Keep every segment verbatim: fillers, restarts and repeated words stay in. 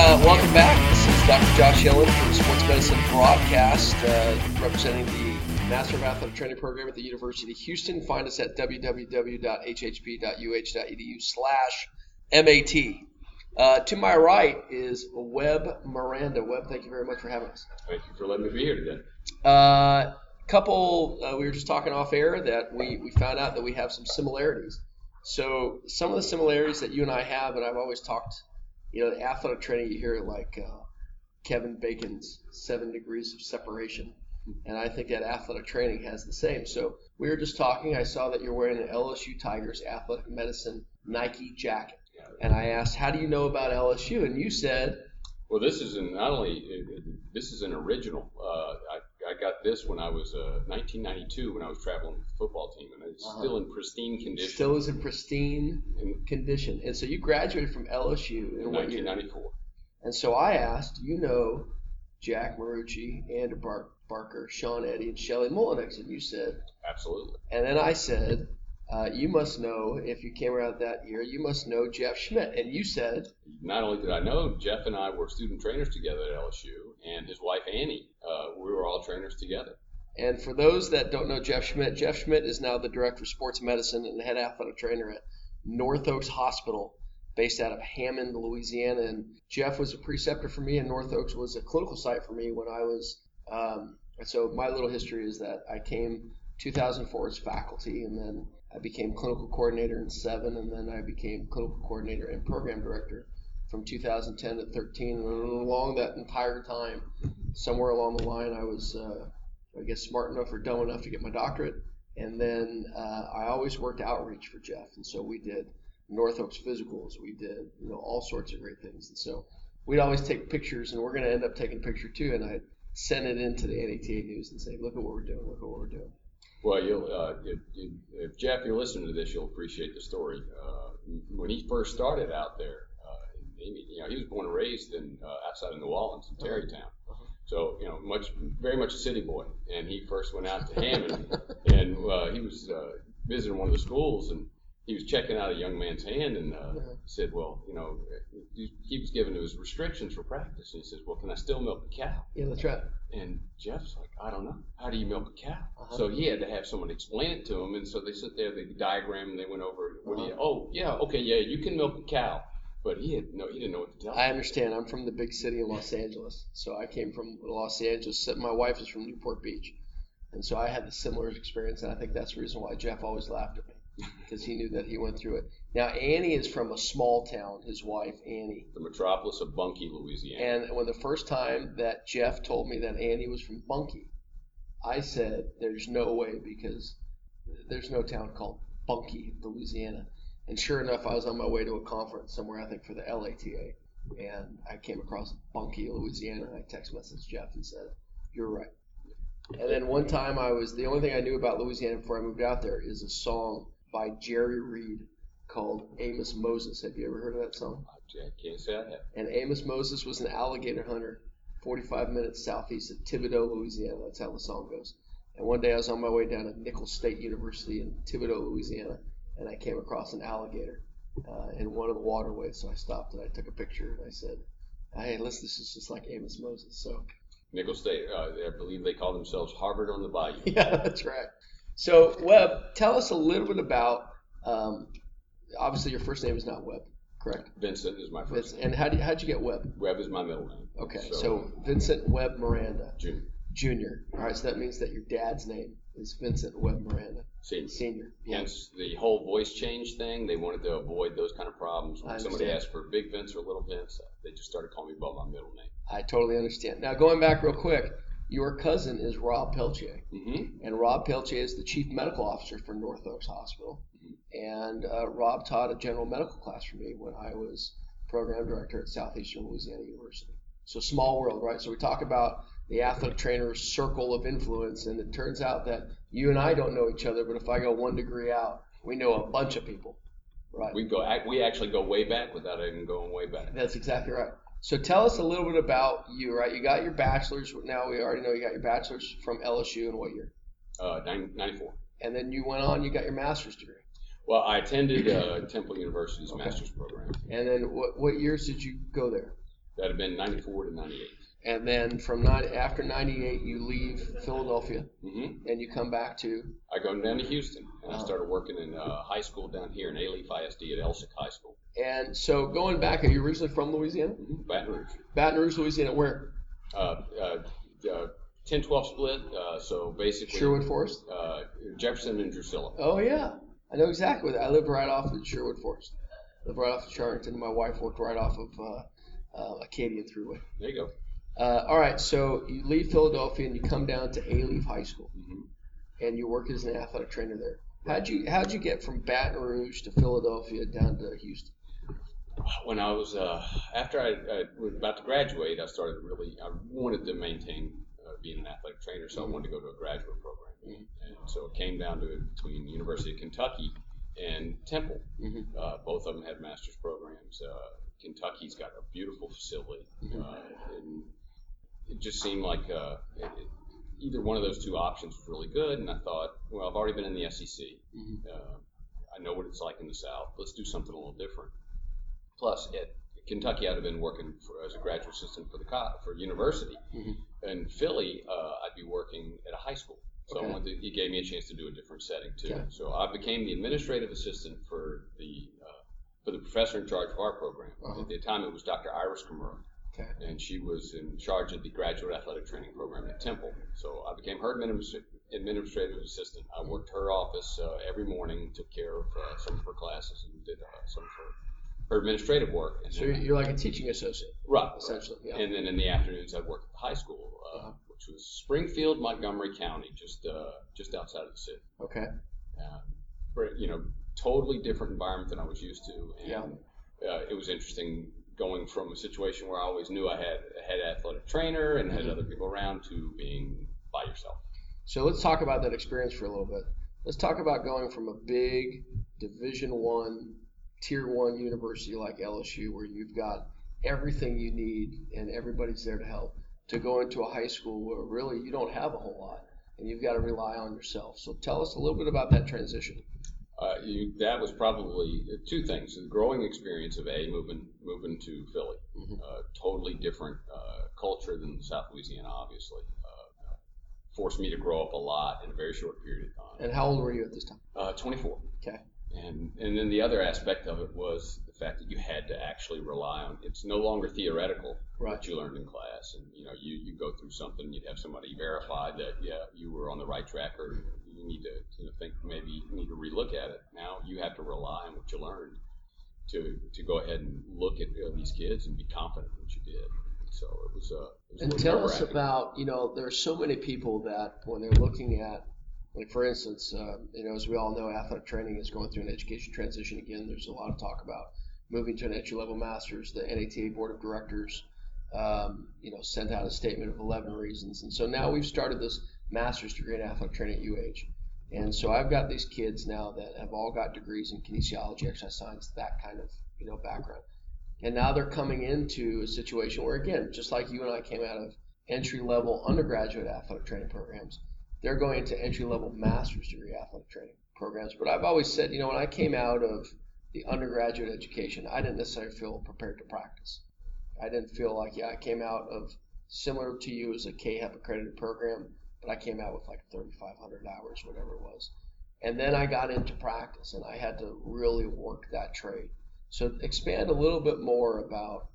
Uh, welcome back. This is Doctor Josh Yellen from the Sports Medicine Broadcast, uh, representing the Master of Athletic Training Program at the University of Houston. Find us at w w w dot h h p dot u h dot e d u slash M A T. Uh, to my right is Webb Miranda. Webb, thank you very much for having us. Thank you for letting me be here today. Uh, couple, uh, we were just talking off air that we, we found out that we have some similarities. So some of the similarities that you and I have, and I've always talked, you know, the athletic training, you hear like uh, Kevin Bacon's seven degrees of separation. And I think that athletic training has the same. So we were just talking. I saw that you're wearing an L S U Tigers athletic medicine Nike jacket. And I asked, how do you know about L S U? And you said, well, this is an, not only, this is an original. Uh, I, I got this when I was uh, nineteen ninety-two when I was traveling with the football team. And it's uh-huh. still in pristine condition. Still is in pristine in, condition. And so you graduated from L S U in nineteen ninety-four. And so I asked, do you know Jack Marucci, Andrew Bar- Barker, Sean Eddy, and Shelly Mullenix? And you said, absolutely. And then I said, uh, you must know, if you came around that year, you must know Jeff Schmidt. And you said, not only did I know, Jeff and I were student trainers together at L S U, and his wife Annie, uh, we were all trainers together. And for those that don't know Jeff Schmidt, Jeff Schmidt is now the director of sports medicine and the head athletic trainer at North Oaks Hospital, based out of Hammond, Louisiana. And Jeff was a preceptor for me, and North Oaks was a clinical site for me when I was, um, so my little history is that I came two thousand four as faculty, and then I became clinical coordinator in seven, and then I became clinical coordinator and program director from two thousand ten to thirteen. And along that entire time, somewhere along the line, I was, uh, I guess, smart enough or dumb enough to get my doctorate. And then uh, I always worked outreach for Jeff, and so we did North Oaks physicals. We did, you know, all sorts of great things. And so we'd always take pictures, and we're going to end up taking a picture too. And I'd send it into the N A T A News and say, look at what we're doing, look at what we're doing. Well, you'll, uh, if, if Jeff, you're listening to this, you'll appreciate the story. Uh, when he first started out there, uh, he, you know, he was born and raised in uh, outside of New Orleans in Terrytown. Uh-huh. So, you know, much, very much a city boy. And he first went out to Hammond, and uh, he was uh, visiting one of the schools, and he was checking out a young man's hand, and uh, uh-huh. said, well, you know, he was given his restrictions for practice. And he says, well, can I still milk a cow? Yeah, that's right. And Jeff's like, I don't know. How do you milk a cow? Uh-huh. So he had to have someone explain it to him. And so they sit there, they diagram, and they went over, what uh-huh. do you, oh, yeah, okay, yeah, you can milk a cow. But he had no, he didn't know what to tell him. I understand. I'm from the big city of Los Angeles. So I came from Los Angeles. My wife is from Newport Beach. And so I had the similar experience, and I think that's the reason why Jeff always laughed at me, because he knew that he went through it. Now, Annie is from a small town, his wife, Annie. The metropolis of Bunkie, Louisiana. And when the first time that Jeff told me that Annie was from Bunkie, I said, there's no way, because there's no town called Bunkie, Louisiana. And sure enough, I was on my way to a conference somewhere, I think, for the L A T A. And I came across Bunkie, Louisiana, and I text messaged Jeff and said, you're right. And then one time I was, the only thing I knew about Louisiana before I moved out there is a song by Jerry Reed called Amos Moses. Have you ever heard of that song? I can't say I have. And Amos Moses was an alligator hunter forty-five minutes southeast of Thibodaux, Louisiana. That's how the song goes. And one day I was on my way down to Nicholls State University in Thibodaux, Louisiana, and I came across an alligator uh, in one of the waterways. So I stopped and I took a picture and I said, hey, listen, this is just like Amos Moses. So Nicholls State, uh, I believe they call themselves Harvard on the Bayou. Yeah, that's right. So, Webb, tell us a little bit about, um, obviously your first name is not Webb, correct? Vincent is my first Vincent. name. And how do you, how'd you get Webb? Webb is my middle name. Okay, so, so Vincent Webb Miranda. Junior. Junior. All right, so that means that your dad's name is Vincent Webb Miranda. Senior. Senior. Hence the whole voice change thing. They wanted to avoid those kind of problems. When somebody asked for Big Vince or Little Vince, they just started calling me by my middle name. I totally understand. Now, going back real quick, your cousin is Rob Peltier. Mm-hmm. And Rob Peltier is the chief medical officer for North Oaks Hospital. Mm-hmm. And uh, Rob taught a general medical class for me when I was program director at Southeastern Louisiana University. So small world, right? So we talk about the athletic trainer's circle of influence, and it turns out that you and I don't know each other, but if I go one degree out, we know a bunch of people, right? We go, we actually go way back without even going way back. That's exactly right. So tell us a little bit about you, right? You got your bachelor's. Now we already know you got your bachelor's from L S U in what year? Uh, ninety-four. And then you went on, you got your master's degree. Well, I attended uh, Temple University's okay. master's program. And then what what years did you go there? That had been ninety-four to ninety-eight. And then from nine, after ninety-eight, you leave Philadelphia, Mm-hmm. and you come back to. I go down to Houston, and Uh-huh. I started working in uh, high school down here in Alief I S D at Elsick High School. And so going back, are you originally from Louisiana? Mm-hmm. Baton Rouge. Baton Rouge, Louisiana. Where? Uh, uh, uh, ten twelve split, uh, so basically. Sherwood Forest? Uh, Jefferson and Drusilla. Oh, yeah. I know exactly where that. I lived right off of Sherwood Forest. I lived right off of Charrington, and my wife worked right off of uh, uh, Acadian Thruway. There you go. Uh, all right, so you leave Philadelphia and you come down to Alief High School, Mm-hmm. and you work as an athletic trainer there. How'd you how'd you get from Baton Rouge to Philadelphia down to Houston? When I was uh, after I, I was about to graduate, I started really. I wanted to maintain uh, being an athletic trainer, so Mm-hmm. I wanted to go to a graduate program, Mm-hmm. and so it came down to it between University of Kentucky and Temple. Mm-hmm. Uh, both of them had master's programs. Uh, Kentucky's got a beautiful facility, Mm-hmm. uh, and it just seemed like uh, it, it, either one of those two options was really good. And I thought, well, I've already been in the S E C. Mm-hmm. Uh, I know what it's like in the South. Let's do something a little different. Plus, at Kentucky, I'd have been working for, as a graduate assistant for the co- for university. Mm-hmm. In Philly, uh, I'd be working at a high school. So Okay. I wanted to, it gave me a chance to do a different setting too. Okay. So I became the administrative assistant for the uh, for the professor in charge of our program. Uh-huh. At the time, it was Doctor Iris Kimura. Okay. And she was in charge of the graduate athletic training program at Temple. So I became her administ- administrative assistant. I worked her office uh, every morning, took care of uh, some of her classes, and did uh, some of her, her administrative work. And So then, you're like a teaching associate, right, essentially. Yeah. And then in the afternoons, I'd work at the high school, uh, Uh-huh. which was Springfield, Montgomery County, just uh, just outside of the city. Okay. Uh, for, you know, totally different environment than I was used to. And Yeah. uh, it was interesting going from a situation where I always knew I had a head athletic trainer and had Mhm. other people around to being by yourself. So let's talk about that experience for a little bit. Let's talk about going from a big Division One, Tier One university like L S U, where you've got everything you need and everybody's there to help, to going to a high school where really you don't have a whole lot and you've got to rely on yourself. So tell us a little bit about that transition. Uh, you, that was probably two things: the growing experience of a moving moving to Philly, Mhm. uh, totally different uh, culture than South Louisiana, obviously. Uh, forced me to grow up a lot in a very short period of time. And how old were you at this time? Uh, twenty-four. Okay. And and then the other aspect of it was the fact that you had to actually rely on. It's no longer theoretical Right. what you learned in class, and you know you, you go through something, you'd have somebody verify that yeah you were on the right track, or you need to you know, think maybe you need to relook at it. Now you have to rely on what you learned to to go ahead and look at uh, these kids and be confident in what you did. So it was. Uh, it was a And little tell us nerve-wracking. about, you know, there are so many people that when they're looking at, like for instance, uh, you know, as we all know, athletic training is going through an education transition again. There's a lot of talk about moving to an entry-level master's. The N A T A Board of Directors, um, you know, sent out a statement of eleven reasons. And so now we've started this master's degree in athletic training at U H. And so I've got these kids now that have all got degrees in kinesiology, exercise science, that kind of, you know, background. And now they're coming into a situation where, again, just like you and I came out of entry-level undergraduate athletic training programs, they're going into entry-level master's degree athletic training programs. But I've always said, you know, when I came out of the undergraduate education, I didn't necessarily feel prepared to practice. I didn't feel like, yeah, I came out of, similar to you, as a K H E P accredited program, but I came out with like thirty-five hundred hours, whatever it was. And then I got into practice, and I had to really work that trade. So expand a little bit more about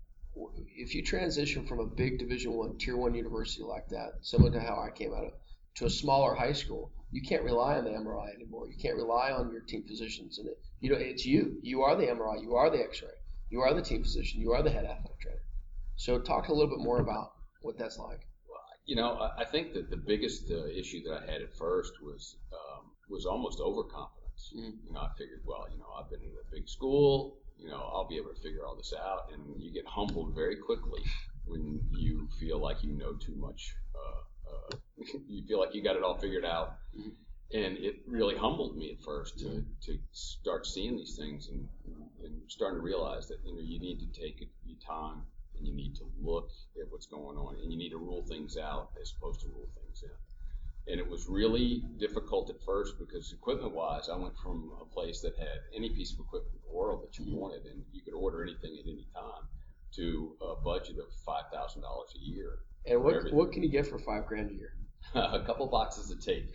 if you transition from a big Division One, Tier One university like that, similar to how I came out of, to a smaller high school, you can't rely on the M R I anymore. You can't rely on your team physicians, and it, you know, it's you. You are the M R I. You are the X-ray. You are the team physician. You are the head athletic trainer. So talk a little bit more about what that's like. You know, I, I think that the biggest uh, issue that I had at first was um, was almost overconfidence. Mm. You know, I figured, well, you know, I've been in a big school. You know, I'll be able to figure all this out. And you get humbled very quickly when you feel like you know too much. Uh, uh, you feel like you got it all figured out. Mm. And it really humbled me at first to, Mm. to start seeing these things and, and starting to realize that, you know, you need to take your time. And you need to look at what's going on, and you need to rule things out as opposed to rule things in. And it was really difficult at first because equipment-wise, I went from a place that had any piece of equipment in the world that you wanted, and you could order anything at any time, to a budget of five thousand dollars a year. And what what can you get for five grand a year? A couple boxes of tape.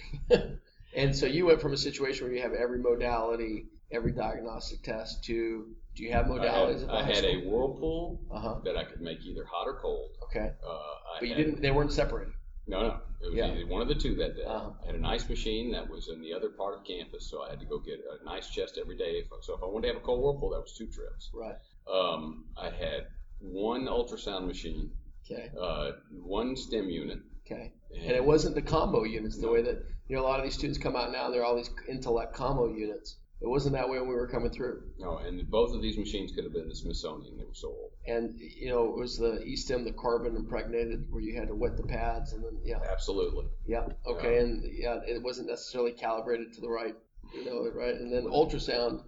And so you went from a situation where you have every modality, every diagnostic test to, do you have modalities? I had, I had a Whirlpool uh-huh. that I could make either hot or cold. Okay. Uh, but you had, didn't, they weren't separated. No, no. It was yeah. either one of the two that day. Uh-huh. I had an ice machine that was in the other part of campus, so I had to go get an ice chest every day. So if I wanted to have a cold Whirlpool, that was two trips. Right. Um, I had one ultrasound machine. Okay. Uh, one STEM unit. Okay. And, and it wasn't the combo units, the no. way that, you know, a lot of these students come out now, they're all these intellect combo units. It wasn't that way when we were coming through. No, and both of these machines could have been the Smithsonian. They were so old. And, you know, it was the E-stem, the carbon impregnated, where you had to wet the pads and then, yeah. Absolutely. Yeah. Okay. Yeah. And, yeah, it wasn't necessarily calibrated to the right, you know, right. And then ultrasound,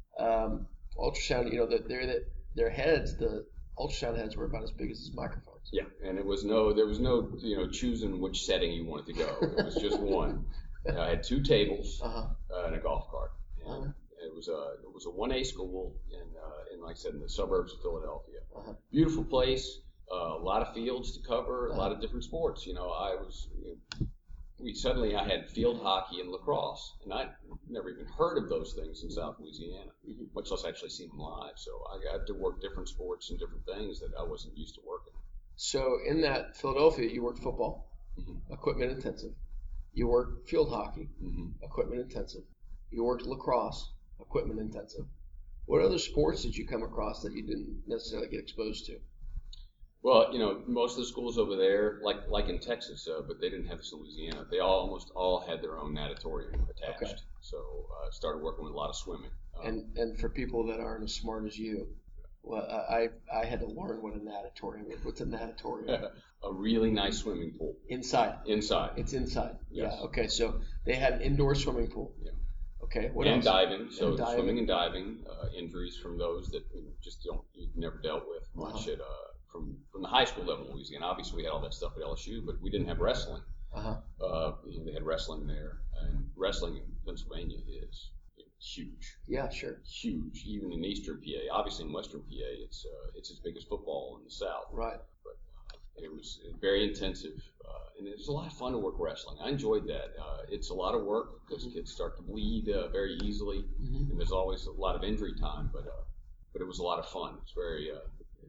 um, ultrasound, you know, the, their, their heads, the ultrasound heads were about as big as these microphones. Yeah. And it was no, there was no, you know, choosing which setting you wanted to go. It was just one. I had two tables uh-huh. uh, and a golf cart. Uh-huh. It was a it was a one A school in uh, in like I said in the suburbs of Philadelphia. Uh-huh. Beautiful place, uh, a lot of fields to cover, uh-huh. a lot of different sports. You know, I was you know, we suddenly I had field hockey and lacrosse, and I'd never even heard of those things in South Louisiana, mm-hmm. much less actually seen them live. So I got to work different sports and different things that I wasn't used to working. So in that Philadelphia, you worked football, mm-hmm. equipment intensive. You worked field hockey, mm-hmm. equipment intensive. You worked lacrosse, equipment intensive. What other sports did you come across that you didn't necessarily get exposed to? Well, you know, most of the schools over there, like like in Texas, uh, but they didn't have this in Louisiana. They all, almost all had their own natatorium attached. Okay. So I uh, started working with a lot of swimming. Um, and and for people that aren't as smart as you, well, I I had to learn what a natatorium is. What's a natatorium? A really nice swimming pool. Inside. Inside. It's inside. Yes. Yeah. Okay. So they had an indoor swimming pool. Yeah. Okay. What and else? diving. So and diving. swimming and diving. Uh, injuries from those that you know, just don't you've never dealt with much uh-huh. at uh, from from the high school level in Louisiana. Obviously, we had all that stuff at L S U, but we didn't have wrestling. Uh-huh. Uh, you know, they had wrestling there, and wrestling in Pennsylvania is huge. Yeah, sure. Huge, even in Eastern P A. Obviously, in Western P A, it's uh, it's as big as football in the South. Right. But uh, it was very intensive, uh, and it was a lot of fun to work wrestling. I enjoyed that. Uh, it's a lot of work because mm-hmm. kids start to bleed uh, very easily, mm-hmm. and there's always a lot of injury time. But uh, but it was a lot of fun. It's very uh,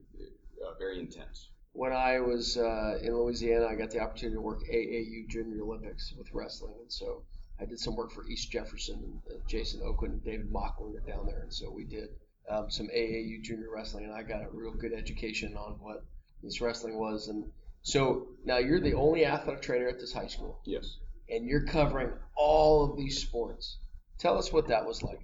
uh, very intense. When I was uh, in Louisiana, I got the opportunity to work A A U Junior Olympics with wrestling, and so I did some work for East Jefferson, and uh, Jason Oakland and David Mocklin were down there, and so we did um, some A A U junior wrestling, and I got a real good education on what this wrestling was. And so now you're the only athletic trainer at this high school. Yes. And you're covering all of these sports. Tell us what that was like.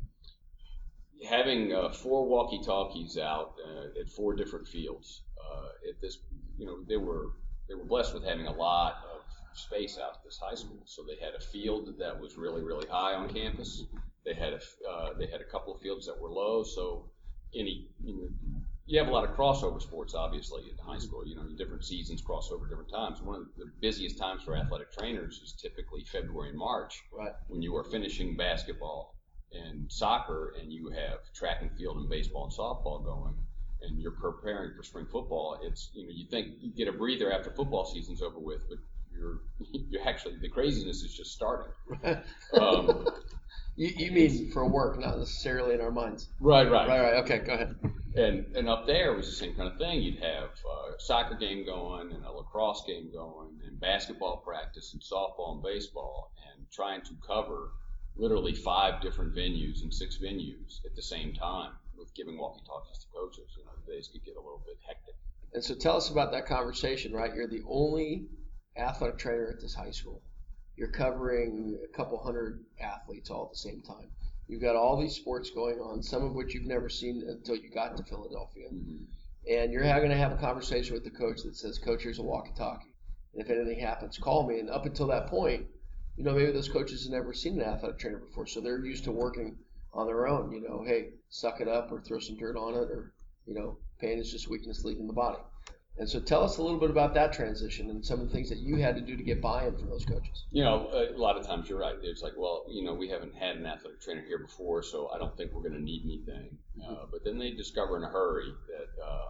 Having uh, four walkie-talkies out uh, at four different fields. Uh, at this, you know, they were they were blessed with having a lot of space out at this high school. So they had a field that was really, really high on campus. They had a uh, they had a couple of fields that were low. So any you know, you have a lot of crossover sports, obviously, in high school. You know, different seasons cross over different times. One of the busiest times for athletic trainers is typically February and March, right, when you are finishing basketball and soccer, and you have track and field and baseball and softball going, and you're preparing for spring football. It's you know you think you get a breather after football season's over with, but you're you're actually the craziness is just starting. Um, you, you mean for work, not necessarily in our minds. Right, right, right, right. Okay, go ahead. And and up there was the same kind of thing. You'd have a soccer game going, and a lacrosse game going, and basketball practice, and softball and baseball, and trying to cover literally five different venues and six venues at the same time with giving walkie-talkies to coaches. You know, the days could get a little bit hectic. And so tell us about that conversation, right? You're the only athletic trainer at this high school. You're covering a couple hundred athletes all at the same time. You've got all these sports going on, some of which you've never seen until you got to Philadelphia. Mm-hmm. And you're going to have a conversation with the coach that says, Coach, here's a walkie-talkie. And if anything happens, call me. And up until that point, you know, maybe those coaches have never seen an athletic trainer before, so they're used to working on their own. You know, hey, suck it up or throw some dirt on it, or, you know, pain is just weakness leaving the body. And so tell us a little bit about that transition and some of the things that you had to do to get buy-in from those coaches. You know, a lot of times you're right. It's like, well, you know, we haven't had an athletic trainer here before, so I don't think we're going to need anything. Mm-hmm. Uh, but then they discover in a hurry that uh,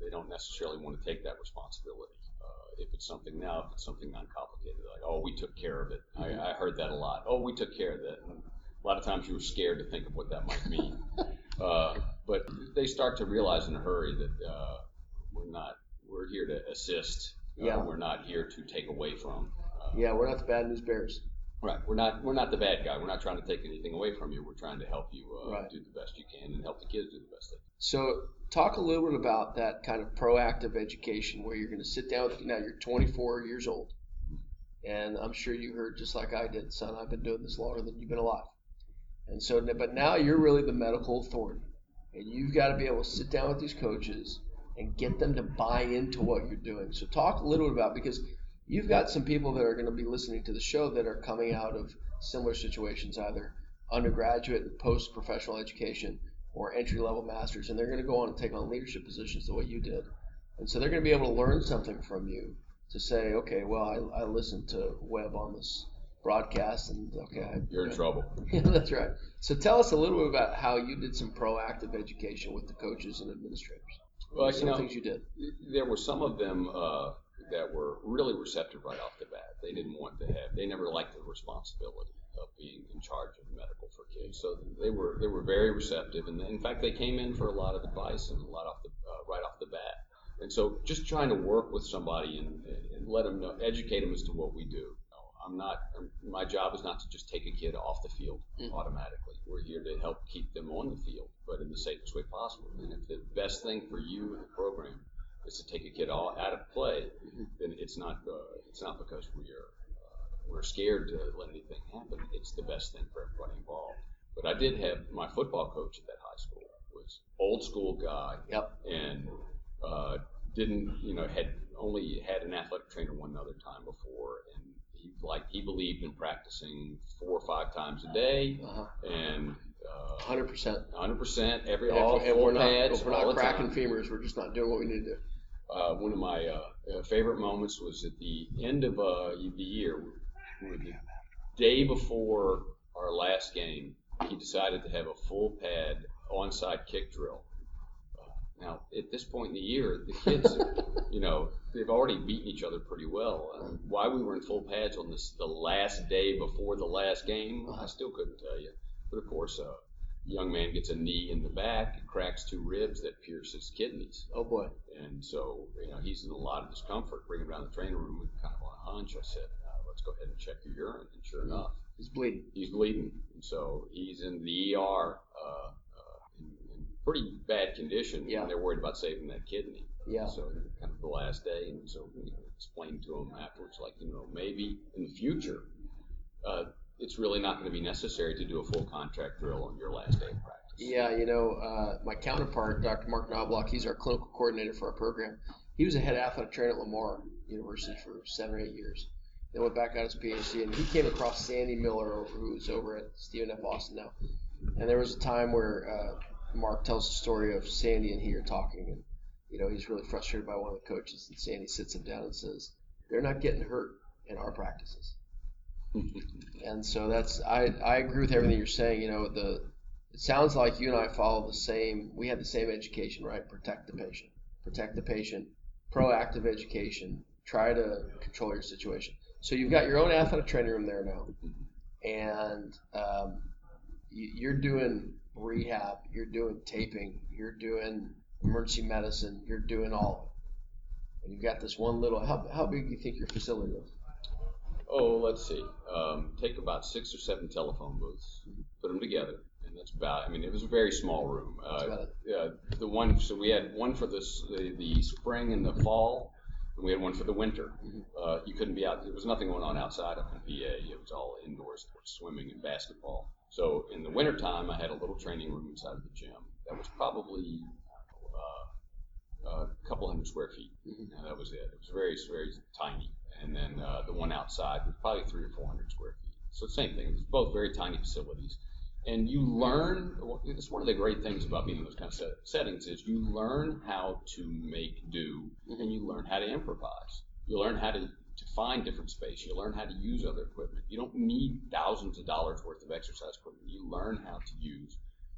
they don't necessarily want to take that responsibility. Uh, if it's something now, if it's something uncomplicated, like, oh, we took care of it. Mm-hmm. I, I heard that a lot. Oh, we took care of that. And a lot of times you were scared to think of what that might mean. uh, but they start to realize in a hurry that uh, we're not, we're here to assist. Uh, yeah. We're not here to take away from. Uh, yeah, we're not the bad news bears. Right. We're not we're not the bad guy. We're not trying to take anything away from you. We're trying to help you uh, right. do the best you can and help the kids do the best they can. So talk a little bit about that kind of proactive education where you're going to sit down with, now you're twenty-four years old. And I'm sure you heard just like I did, son, I've been doing this longer than you've been alive. And so, but now you're really the medical authority. And you've got to be able to sit down with these coaches and get them to buy into what you're doing. So talk a little bit about, because you've got some people that are going to be listening to the show that are coming out of similar situations, either undergraduate and post-professional education or entry-level masters, and they're going to go on and take on leadership positions the way you did. And so they're going to be able to learn something from you to say, okay, well, I, I listened to Webb on this broadcast, and okay. I, You're in trouble. Yeah, that's right. So tell us a little bit about how you did some proactive education with the coaches and administrators. Well, some you know, things you did. There were some of them uh, that were really receptive right off the bat. They didn't want to have, they never liked the responsibility of being in charge of medical for kids. So they were they were very receptive, and in fact they came in for a lot of advice and a lot off the uh, right off the bat. And so just trying to work with somebody and, and let them know, educate them as to what we do. I'm not, I'm, my job is not to just take a kid off the field mm-hmm. automatically. We're here to help keep them on the field, but in the safest way possible. And if the best thing for you in the program is to take a kid all out of play, mm-hmm. then it's not uh, it's not because we are uh, we're scared to let anything happen. It's the best thing for everybody involved. But I did have my football coach at that high school was old school guy, yep. and uh, didn't you know had only had an athletic trainer one other time before, and he like he believed in practicing four or five times a day, uh-huh. and uh, hundred percent, hundred percent every and all if, full we're not, pads. If we're not cracking femurs, we're just not doing what we need to do. Uh, one of my uh, favorite moments was at the end of uh, the year, the day before our last game. He decided to have a full pad onside kick drill. Now, at this point in the year, the kids, you know, they've already beaten each other pretty well. Uh, why we were in full pads on this the last day before the last game, I still couldn't tell you. But, of course, uh, a young man gets a knee in the back, cracks two ribs that pierce his kidneys. Oh, boy. And so, you know, he's in a lot of discomfort. Bring him down to the training room and kind of on a hunch, I said, uh, let's go ahead and check your urine. And sure enough. He's bleeding. He's bleeding. And so he's in the E R. Uh, pretty bad condition, yeah. and they're worried about saving that kidney. Yeah. So kind of the last day, and so you know, explained to them afterwards, like, you know, maybe in the future, uh, it's really not going to be necessary to do a full contract drill on your last day of practice. Yeah, you know, uh, my counterpart, Doctor Mark Knobloch, he's our clinical coordinator for our program. He was a head athletic trainer at Lamar University for seven or eight years. Then went back out his PhD, and he came across Sandy Miller, who's over at Stephen F. Austin now. And there was a time where uh, Mark tells the story of Sandy and he are talking, and you know he's really frustrated by one of the coaches, and Sandy sits him down and says, "They're not getting hurt in our practices." And so that's I, I agree with everything you're saying. You know, the it sounds like you and I follow the same. We had the same education, right? Protect the patient, protect the patient, proactive education. Try to control your situation. So you've got your own athletic training room there now, and um, you, you're doing rehab, you're doing taping, you're doing emergency medicine, you're doing all of it. And you've got this one little, how, how big do you think your facility is? Oh, let's see. Um, take about six or seven telephone booths, put them together, and that's about, I mean, it was a very small room. Uh, uh, the one, so we had one for this, the, the spring and the fall, and we had one for the winter. Mm-hmm. Uh, you couldn't be out, there was nothing going on outside up in V A. It was all indoors, swimming and basketball. So in the wintertime, I had a little training room inside of the gym that was probably uh, a couple hundred square feet. Mm-hmm. And that was it. It was very, very tiny. And then uh, the one outside was probably three or four hundred square feet. So same thing. It's both very tiny facilities. And you learn, it's one of the great things about being in those kind of set, settings is you learn how to make do, mm-hmm. and you learn how to improvise. You learn how to to find different space. You learn how to use other equipment. You don't need thousands of dollars worth of exercise equipment. You learn how to use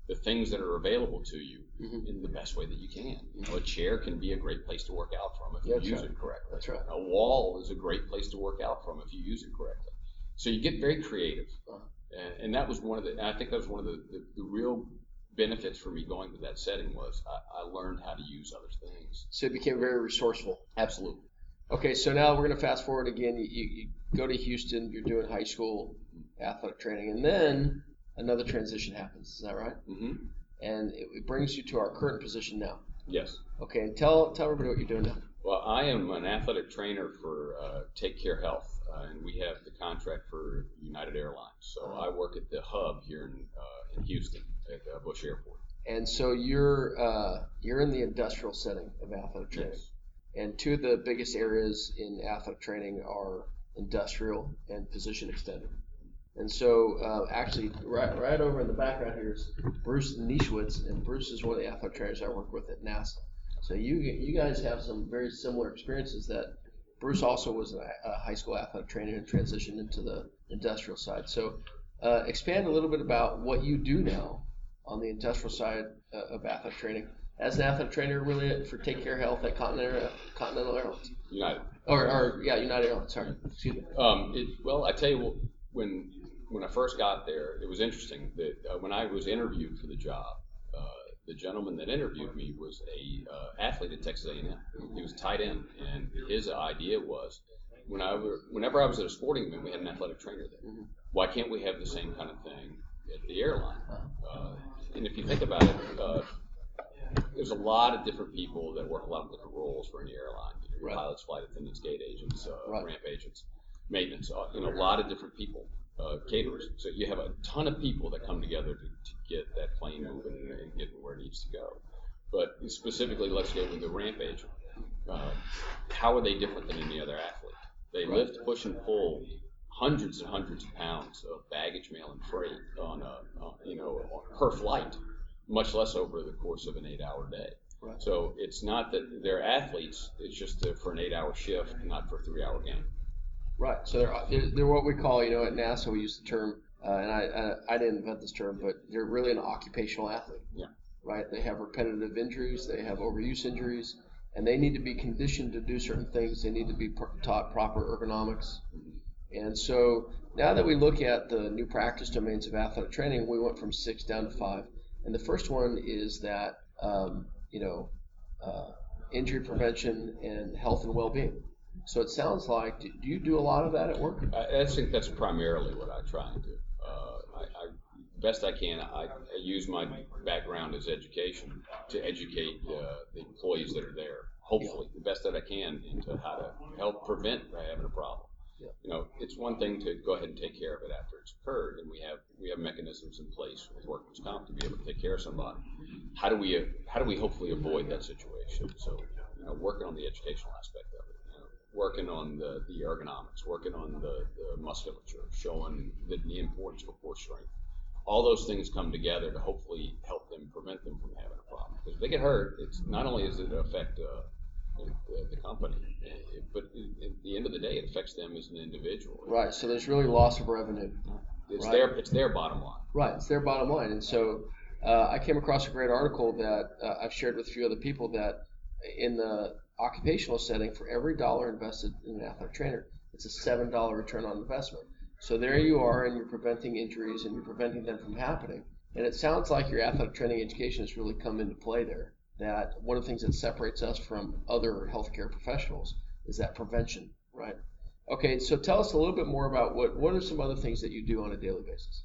the things that are available to you mm-hmm. in the best way that you can. You know, a chair can be a great place to work out from if yeah, you use right. it correctly. That's right. A wall is a great place to work out from if you use it correctly. So you get very creative. Uh-huh. And, and that was one of the, and I think that was one of the, the, the real benefits for me going to that setting was I, I learned how to use other things. So it became very resourceful. Absolutely. Okay, so now we're going to fast forward again. You, you, you go to Houston, you're doing high school athletic training, and then another transition happens. Is that right? Mm-hmm. And it, it brings you to our current position now. Yes. Okay, and tell tell everybody what you're doing now. Well, I am an athletic trainer for uh, Take Care Health, uh, and we have the contract for United Airlines. So uh-huh. I work at the hub here in uh, in Houston at uh, Bush Airport. And so you're uh, you're in the industrial setting of athletic training. Yes. And two of the biggest areas in athletic training are industrial and physician extended. And so uh, actually right right over in the background here is Bruce Nischwitz, and Bruce is one of the athletic trainers I work with at NASA. So you you guys have some very similar experiences. That Bruce also was a, a high school athletic trainer and transitioned into the industrial side. So uh, expand a little bit about what you do now on the industrial side uh, of athletic training. As an athletic trainer, really for Take Care Health at Continental, Continental Airlines. United. Or, or yeah, United Airlines. Sorry, excuse me. Um, it, well, I tell you, when when I first got there, it was interesting that uh, when I was interviewed for the job, uh, the gentleman that interviewed me was a uh, athlete at Texas A and M. He was tight end, and his idea was, when I were, whenever I was at a sporting event, we had an athletic trainer there. Mm-hmm. Why can't we have the same kind of thing at the airline? Uh, and if you think about it. Uh, There's a lot of different people that work a lot of different roles for any airline. You know, right. Pilots, flight attendants, gate agents, uh, right. ramp agents, maintenance. Uh, you know, a lot of different people, uh, caterers. So you have a ton of people that come together to, to get that plane moving and, and get where it needs to go. But specifically, let's go with the ramp agent. Uh, how are they different than any other athlete? They right. lift, push, and pull hundreds and hundreds of pounds of baggage, mail, and freight on a, uh, you know, per flight. Much less over the course of an eight-hour day. Right. So it's not that they're athletes; it's just a, for an eight-hour shift, not for a three-hour game. Right. So they're, they're they're what we call, you know, at NASA we use the term, uh, and I, I I didn't invent this term, but they're really an occupational athlete. Yeah. Right. They have repetitive injuries, they have overuse injuries, and they need to be conditioned to do certain things. They need to be taught proper ergonomics. And so now that we look at the new practice domains of athletic training, we went from six down to five. And the first one is that, um, you know, uh, injury prevention and health and well-being. So it sounds like, do, do you do a lot of that at work? I, I think that's primarily what I try and do. Uh, I, I, best I can, I, I use my background as education to educate uh, the employees that are there, hopefully, yeah. the best that I can into how to help prevent having a problem. Yeah. You know, it's one thing to go ahead and take care of it after it's occurred, and we have we have mechanisms in place with workers' comp to be able to take care of somebody. How do we how do we hopefully avoid that situation? So, you know, working on the educational aspect of it, you know, working on the, the ergonomics, working on the, the musculature, showing the, the importance of core strength. All those things come together to hopefully help them prevent them from having a problem. Because if they get hurt, it's not only does it affect uh, the, the company, but at the end of the day, it affects them as an individual. Right. So there's really loss of revenue. It's right? their it's their bottom line. Right. It's their bottom line. And so uh, I came across a great article that uh, I've shared with a few other people that in the occupational setting, for every dollar invested in an athletic trainer, it's a seven dollar return on investment. So there you are, and you're preventing injuries and you're preventing them from happening. And it sounds like your athletic training education has really come into play there. That one of the things that separates us from other healthcare professionals is that prevention, right? Okay, so tell us a little bit more about what, what are some other things that you do on a daily basis?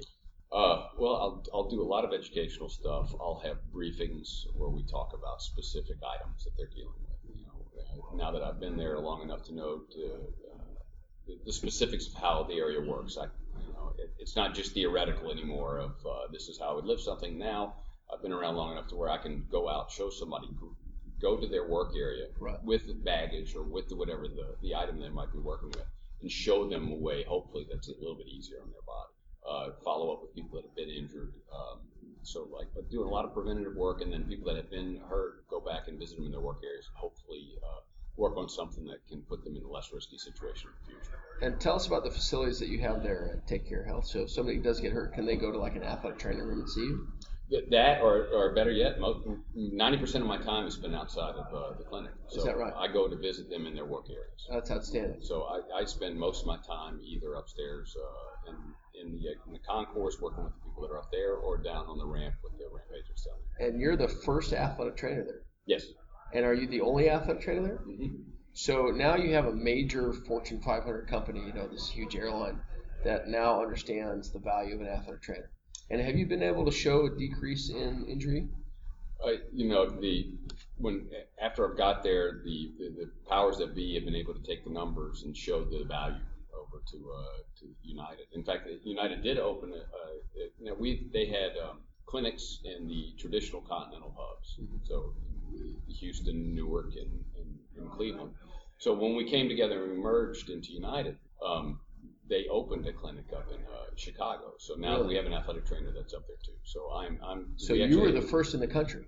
Uh, well, I'll, I'll do a lot of educational stuff. I'll have briefings where we talk about specific items that they're dealing with. You know, now that I've been there long enough to know to, uh, the, the specifics of how the area works, I, you know, it, it's not just theoretical anymore of uh, this is how I would lift something. Now I've been around long enough to where I can go out, show somebody, go to their work area right. with the baggage or with the, whatever the, the item they might be working with, and show them a way, hopefully, that's a little bit easier on their body. Uh, follow up with people that have been injured. Um, so, like, doing a lot of preventative work, and then people that have been hurt, go back and visit them in their work areas, and hopefully uh, work on something that can put them in a less risky situation in the future. And tell us about the facilities that you have there at Take Care Health. So if somebody does get hurt, can they go to like an athletic training room and see you? That, or, or better yet, most, ninety percent of my time is spent outside of uh, the clinic. So Is that right? I go to visit them in their work areas. That's outstanding. So I, I spend most of my time either upstairs uh, in, in, the, in the concourse working with the people that are up there, or down on the ramp with the ramp agents down there. And you're the first athletic trainer there? Yes. And are you the only athletic trainer there? Mm-hmm. So now you have a major Fortune five hundred company, you know, this huge airline that now understands the value of an athletic trainer. And have you been able to show a decrease in injury? Uh, you know, the when after I've got there, the, the, the powers that be have been able to take the numbers and show the value over to uh, to United. In fact, United did open a, a you know we they had um, clinics in the traditional continental hubs, mm-hmm. so Houston, Newark, and, and, and Cleveland. So when we came together and we merged into United, um, they opened a clinic up in uh, Chicago. So now really? we have an athletic trainer that's up there too. So I'm I'm. So we you actually, were the first in the country.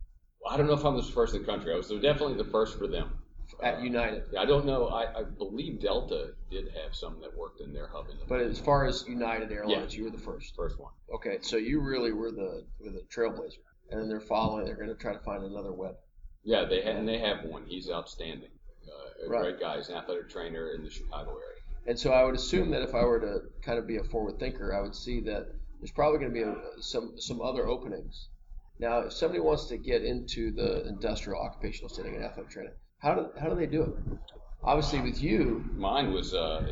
I don't know if I'm the first in the country. I was definitely the first for them. At uh, United. I don't know. I, I believe Delta did have some that worked in their hub. In the but as far as United Airlines, yeah. you were the first. First one. Okay, so you really were the were the trailblazer, and then they're following. They're going to try to find another web. Yeah, they have, and they have one. He's outstanding. Uh, a right. great guy. He's an athletic trainer in the Chicago area. And so I would assume that if I were to kind of be a forward thinker, I would see that there's probably going to be a, some some other openings. Now, if somebody wants to get into the industrial occupational setting and athletic training, how do how do they do it? Obviously, with you, mine was uh,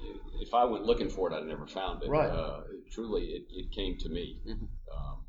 if I went looking for it, I'd never found it. Right. Uh, truly, it, it came to me. Mm-hmm. Um,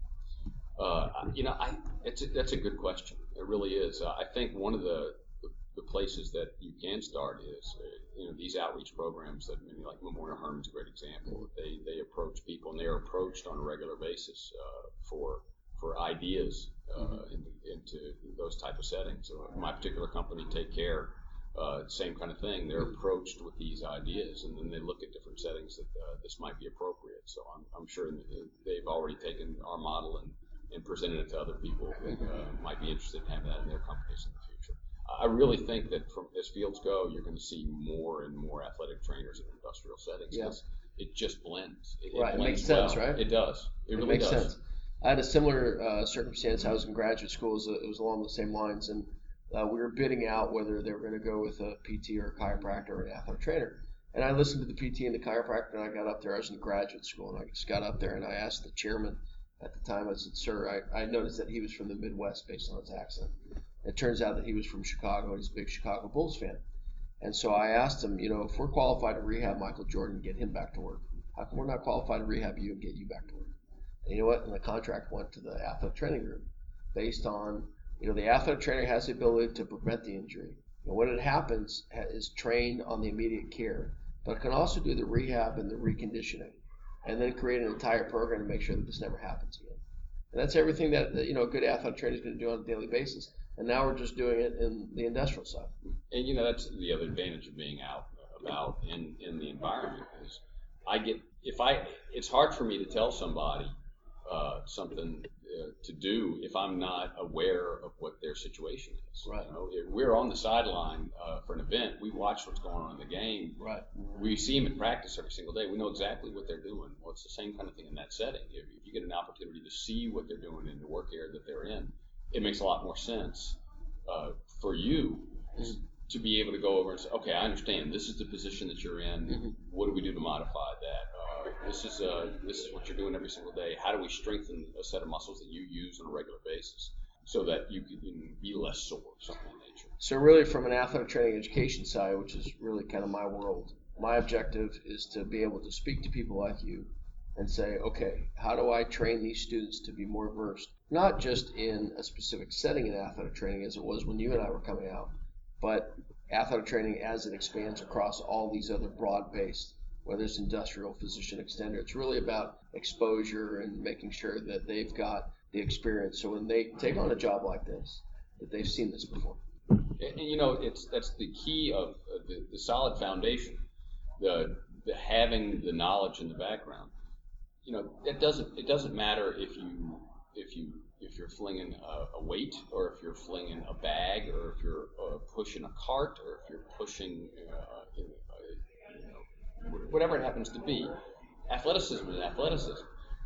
uh, you know, I it's a, that's a good question. It really is. Uh, I think one of the, the the places that you can start is uh, you know these outreach programs that maybe like Memorial Hermann's a great example. They they approach people and they are approached on a regular basis uh, for for ideas uh, mm-hmm. in, into those type of settings. So my particular company, Take Care, uh, same kind of thing. They're mm-hmm. approached with these ideas, and then they look at different settings that uh, this might be appropriate. So I'm, I'm sure they've already taken our model and, and presented it to other people that uh, might be interested in having that in their companies in the future. I really think that from as fields go, you're going to see more and more athletic trainers in industrial settings. Yeah. It just blends. It, right. It, blends it makes sense, well. right? It does. It, it really makes does. sense. I had a similar uh, circumstance. I was in graduate school. It was, it was along the same lines, and uh, we were bidding out whether they were going to go with a P T or a chiropractor or an athletic trainer. And I listened to the P T and the chiropractor, and I got up there. I was in graduate school, and I just got up there, and I asked the chairman at the time, I said, sir, I, I noticed that he was from the Midwest based on his accent. It turns out that he was from Chicago, and he's a big Chicago Bulls fan. And so I asked him, you know, if we're qualified to rehab Michael Jordan and get him back to work, how come we're not qualified to rehab you and get you back to work? And you know what? And the contract went to the athletic training group based on, you know, the athletic trainer has the ability to prevent the injury. And when it happens, is trained on the immediate care, but can also do the rehab and the reconditioning, and then create an entire program to make sure that this never happens again. And that's everything that, you know, a good athletic trainer is going to do on a daily basis. And now we're just doing it in the industrial side. And, you know, that's the other advantage of being out about in, in the environment is I get, if I, it's hard for me to tell somebody uh, something uh, to do if I'm not aware of what their situation is. Right. You know, if we're on the sideline uh, for an event. We watch what's going on in the game. Right. We see them in practice every single day. We know exactly what they're doing. Well, it's the same kind of thing in that setting. If, if you get an opportunity to see what they're doing in the work area that they're in, it makes a lot more sense uh, for you mm-hmm. to be able to go over and say, okay, I understand. This is the position that you're in. Mm-hmm. What do we do to modify that? Uh, this is uh, this is what you're doing every single day. How do we strengthen a set of muscles that you use on a regular basis so that you can be less sore, something of that nature? So really from an athletic training education side, which is really kind of my world, my objective is to be able to speak to people like you and say, okay, how do I train these students to be more versed, not just in a specific setting in athletic training as it was when you and I were coming out, but athletic training as it expands across all these other broad-based, whether it's industrial, physician, extender. It's really about exposure and making sure that they've got the experience. So when they take on a job like this, that they've seen this before. And, and you know, it's that's the key of uh, the, the solid foundation, the, the having the knowledge in the background. You know, it doesn't it doesn't matter if you if you if you're flinging a, a weight or if you're flinging a bag or if you're uh, pushing a cart or if you're pushing uh, you know, whatever it happens to be. Athleticism is athleticism.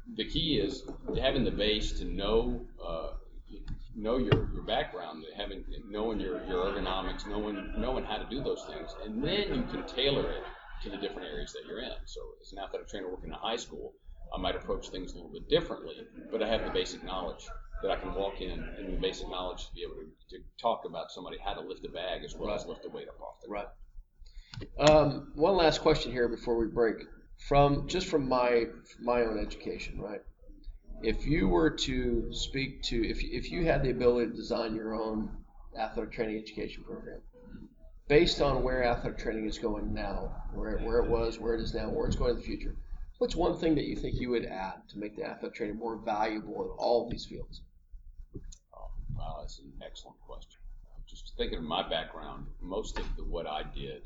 the key is having the base to know uh, know your, your background, having knowing your, your ergonomics, knowing knowing how to do those things, and then you can tailor it to the different areas that you're in. So as an athletic trainer working in high school, I might approach things a little bit differently, but I have the basic knowledge that I can walk in and the basic knowledge to be able to, to talk about somebody how to lift a bag as well right. as lift the weight up off the ground. Right. Um, one last question here before we break. From just from my my own education, right? If you were to speak to, if if you had the ability to design your own athletic training education program, based on where athletic training is going now, where where it was, where it is now, where it's going in the future, what's one thing that you think you would add to make the athletic training more valuable in all of these fields? Oh, wow, that's an excellent question. Just thinking of my background, most of the, what I did,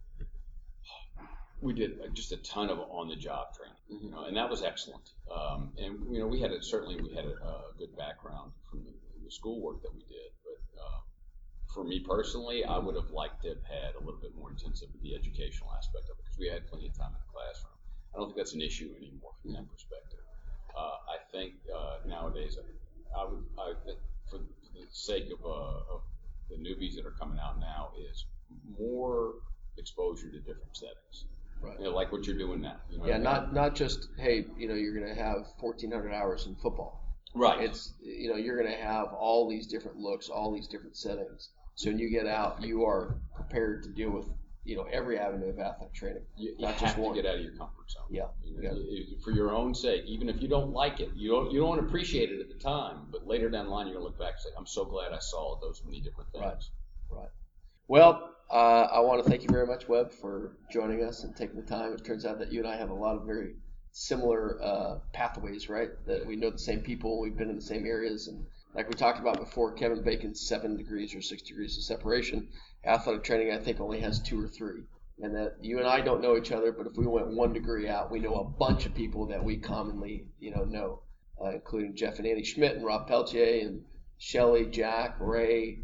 we did just a ton of on-the-job training, you know, and that was excellent. Um, and you know, we had a, certainly we had a, a good background from the, the schoolwork that we did. But uh, for me personally, I would have liked to have had a little bit more intensive the educational aspect of it because we had plenty of time in the classroom. I don't think that's an issue anymore from that perspective. Uh, I think uh, nowadays, I would, I think for the sake of, uh, of the newbies that are coming out now, is more exposure to different settings. Right. You know, like what you're doing now. You know yeah, not not just, hey, you know, you're going to have fourteen hundred hours in football. Right. It's, you know, you're going to have all these different looks, all these different settings. So when you get out, you are prepared to deal with, you know, every avenue of athletic training. You, not you just have one. to get out of your comfort zone. Yeah. You know, you, for your own sake, even if you don't like it, you don't you don't appreciate it at the time, but later down the line, you're going to look back and say, I'm so glad I saw those many different things. Right. Right. Well, Uh, I want to thank you very much, Webb, for joining us and taking the time. It turns out that you and I have a lot of very similar uh, pathways, right? That we know the same people, we've been in the same areas, and like we talked about before, Kevin Bacon's seven degrees or six degrees of separation. Athletic training, I think, only has two or three. And that you and I don't know each other, but if we went one degree out, we know a bunch of people that we commonly, you know, know, uh, including Jeff and Andy Schmidt and Rob Peltier and Shelley, Jack, Ray,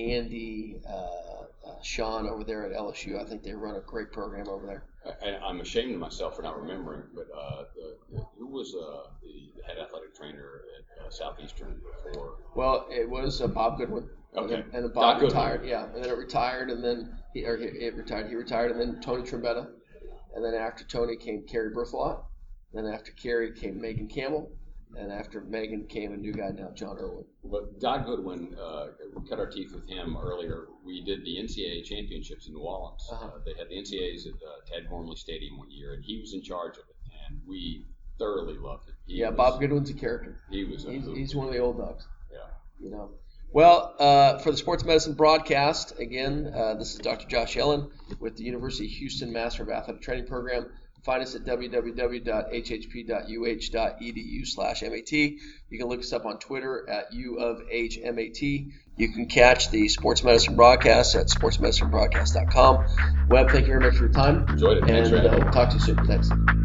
Andy, uh, uh, Sean over there at L S U. I think they run a great program over there. I, I'm ashamed of myself for not remembering, but uh, the, the, who was uh, the head athletic trainer at uh, Southeastern before? Well, it was uh, Bob Goodwin. Okay. And then, and then Bob Doc retired, Goodwin. yeah, and then it retired, and then he or he, it retired. He retired, and then Tony Trombetta, and then after Tony came Kerry Berthelot, then after Kerry came Megan Campbell, and after Megan came a new guy now, John Irwin. But Doc Goodwin, uh, we cut our teeth with him earlier. We did the N C double A championships in New Orleans. Uh-huh. Uh, they had the N C double A's at uh, Tad Gormley Stadium one year, and he was in charge of it, and we thoroughly loved it. He yeah, was, Bob Goodwin's a character. He was. A he's, hoop. he's one of the old dogs. Yeah. You know. Well, uh, for the Sports Medicine broadcast, again, uh, this is Doctor Josh Yellen with the University of Houston Master of Athletic Training Program. Find us at w w w dot h h p dot u h dot e d u slash m a t. You can look us up on Twitter at U of H M A T. You can catch the Sports Medicine broadcast at sports medicine broadcast dot com. Webb, thank you very much for your time. Enjoyed it. Thanks, and Ray. uh, talk to you soon. Thanks.